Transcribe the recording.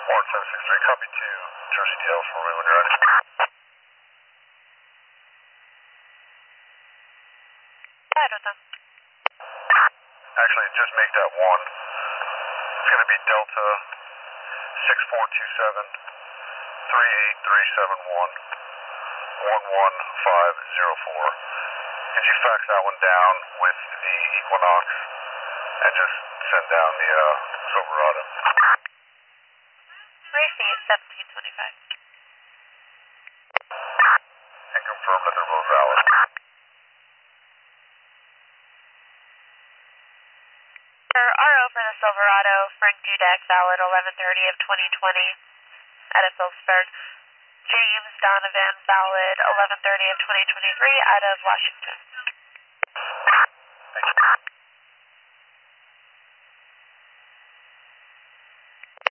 Warren 763, copy to Jersey DL for me when you're ready. Actually, just make that one. It's going to be Delta 6427 38371 11504. Could you fax that one down with the Equinox and just send down the Silverado? Receive 1725. And confirm that they're both valid. RO for the Silverado, Frank Dudek, valid 11:30 of 2020 out of Phillipsburg. James Donovan, valid 11:30 of 2023 out of Washington. Thank you.